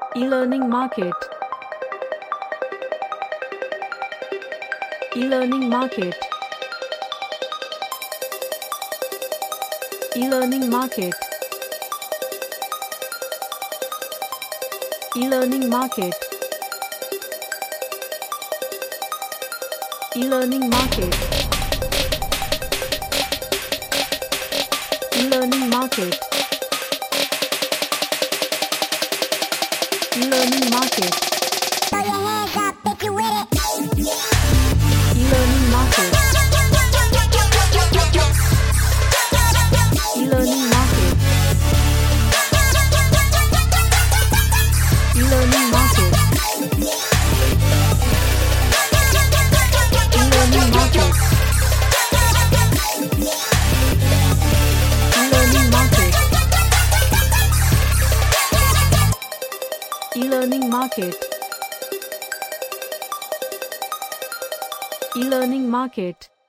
E-learning market. E-learning market. E-learning market. E-learning market. E-learning market. E-learning market. E-learning market. Throw your hands up if you with it. E-learning market. E-learning market. E-learning market. E-learning market. E-learning market. E-learning market. E-learning market.